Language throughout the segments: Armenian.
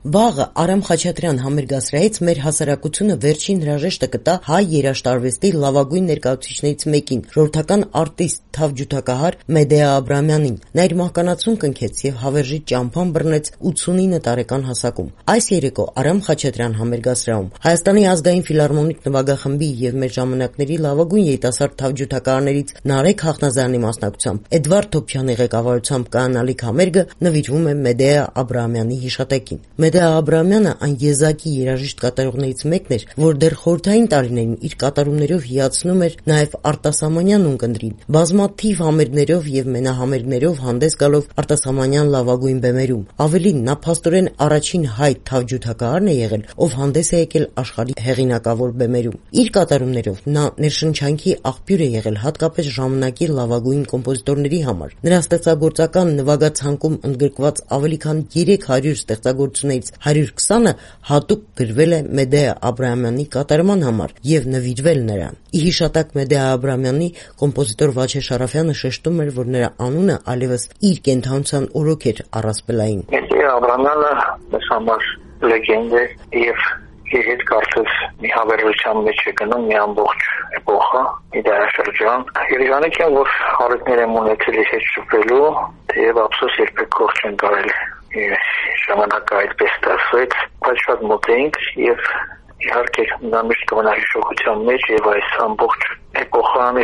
Վաղը Արամ Խաչատրյան համերգասրահից մեր հասարակությունը վերջին հրաժեշտը կտա հայ երաժշտարվեստի լավագույն ներկայացուցիչներից մեկին, ժողովրդական արտիստ, թավջութակահար Մեդեա Աբրահամյանին։ Նա իր մահկանացուն կնքեց եւ հավերժի ճամփան բռնեց 89 տարեկան հասակում։ Այս երեկո Արամ Խաչատրյան համերգասրահում Հայաստանի ազգային ֆիլհարմոնիկ նվագախմբի եւ մեր ժամանակների լավագույն երիտասարդ թավջութակահարներից Նարեկ Հաղթնազարյանի մասնակցությամբ Էդվարդ Թոփչյանի ղեկավարությամբ կայանալիք համերգը նվիրվում է Մեդեա Աբրահամյանի հիշատակին։ Մեդեա Աբրահամյանը այն եզակի երաժիշտ կատարողներից մեկն էր, որ դեռ խորհրդային տարիներին իր կատարումներով հիացնում էր նաև արտասահմանյան ունկնդրին, բազմաթիվ համերգներով եւ մենահամերգներով հանդես գալով արտասահմանյան լավագույն բեմերում։ Ավելին, նա փաստորեն առաջին հայ թավջութակահարն է եղել, ով հանդես է եկել աշխարհի հեղինակավոր բեմերում։ Իր կատարումներով նա ներշնչանքի աղբյուր է եղել հատկապես ժամանակի լավագույն կոմպոզիտորների համար։ Նրա ստեղծագործական նվագացանկում ընդգրկված ավելի քան 300 ստեղծագործություններից 120-ը հատուկ գրվել է Մեդեա Աբրահամյանի կատարման համար եւ նվիրվել նրան։ Ի հիշատակ Մեդեա Աբրահամյանի կոմպոզիտոր Վաչե Շարաֆյանը շեշտում էր, որ նրա անունը այլևս իր կենթանության օրոք էր առասպելային։ Մեդեա Աբրահամյանը մեզ համար լեգենդ է եւ իր հետ կարծես մի հավերժության մեջ է գնում մի ամբողջ էպոխա, մի դարաշրջան։ Երևանիկ եմ, որ հարցներ եմ ունեցել իր հետ շփվելու, թեև ափսոս երբեք կողք չեն կարել ժամանակը այդպես ստացվեց, բայց շատ մոտ էինք եւ իհարկե նա միշտ կմնա հիշողության մեջ եւ այս ամբողջ էպոխան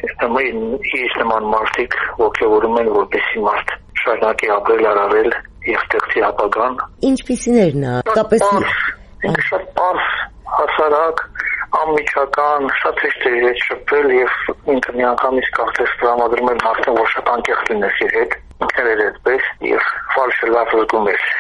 իր նման մարդիկ ոգևորում են, որպեսզի մարդ շարունակի ապրել, առավել եւ ստեղծի ապագան։ Ինչպիսին էր նա, հատկապես ինքը շատ պարզ, հասարակ, անմիջական, շատ հեշտ էր իր հետ շփվել եւ ինքը միանգամից կարծես տրամադրում էր մարդուն, որ շատ անկեղծ լինես իր հետ, ինքն էր այդպես եւ ֆալշը լավ զգում էր։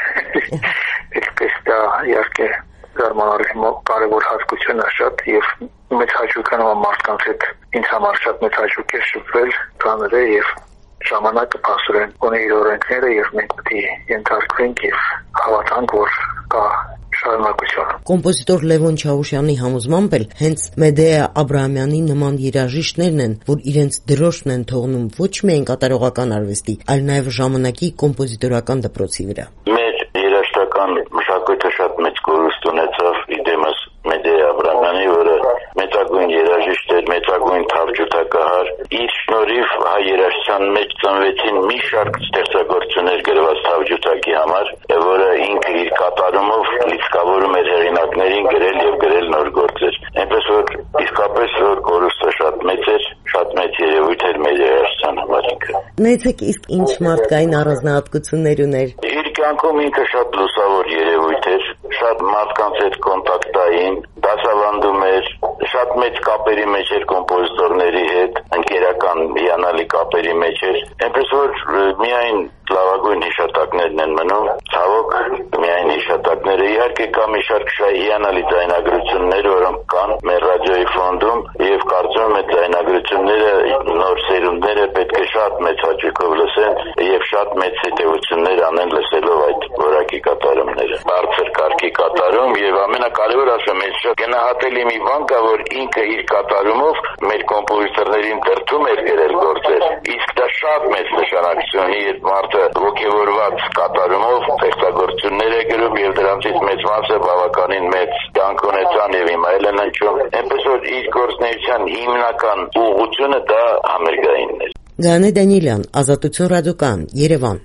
Այդպես դա իհարկե զարմանալի կարևոր հատկություն է շատ եւ մեծ հաճույք է մարդկանց հետ, ինձ համար շատ մեծ հաճույք է շփվել, ծանր է եւ ժամանակը փաստորեն ունի իր օրենքները եւ մենք պետք է ենթարկվենք եւ հավատանք, որ կա շարունակություն։ Կոմպոզիտոր Լևոն Չաուշյանի համոզմամբ էլ հենց Մեդեա Աբրահամյանի նման երաժիշտներն են, որ իրենց դրոշն են թողնում ոչ միայն կատարողական արվեստի, այլ նաև ժամանակի կոմպոզիտորական դպրոցի վրա։ Մեր երաժշտական մշակույթը շատ մեծ կորուստ ունեցավ իդեմս Մեդեա Աբրահամյանի, որը մեծագույն երաժիշտ էր, մեծագույն թավջութակահար։ Իր շնորհիվ հայ երաժշտության մեջ ծնվեցին մի շարք ստեղծագործություններ գրված թավջութակի համար, որը ինքը իր կատարումով լիցքավորում էր հեղինակներին գրել եւ գրել նոր գործեր։ Այնպես որ իսկապես որ կորուստը շատ մեծ էր, շատ մեծ երևույթ էր մեր երաժշտության համար ինքը։ Նայեցեք, իսկ ինչ մարդկային առանձնահատկություններ ուներ։ Իր կյանքում ինքը շատ լուսավոր երևույթ էր, շատ մարդկանց հետ կոնտակտային, դասավանդում էր, շատ մեծ կապերի մեջ էր կոմպոզիտորների հետ, ընկերական հիանալի կապերի մեջ էր։ Այնպես որ միայն լավագույն հիշատակներն են մնում, ցավոք միայն հիշատակները։ Իհարկե կա մի շարք հիանալի ձայնագրություններ, որոնք կան մեր ռադիոյի ֆոնդում եւ կարծում եմ այդ ձայնագրությունները նոր սերունդները պետք է շատ մեծ հաճույքով լսեն եւ շատ մեծ հետեւություններ անեն լսելով այդ որակի կատարումները։ Բարձր կարգի կատարում եւ ամենակարևորը ասեմ, ես շատ գնահատելի մի բան կա, որ ինքը իր կատարումով մեր կոմպոզիտորներին դրդում էր գրել գործեր։ Իսկ դա շատ մեծ նշանակություն ունի, այդ մարդը ոգևորված կատարումով ստեղծագործություններ է գրում եւ դրանցից մեծ մասը բավականին մեծ կյանք ունեցան եւ հիմա էլ են հնչում։ Այնպես որ իր գործունեության հիմնական ուղղությունը դա համերգայինն էր։ Գանե Դանիելյան, Ազատություն ռադիոկայան, Երևան։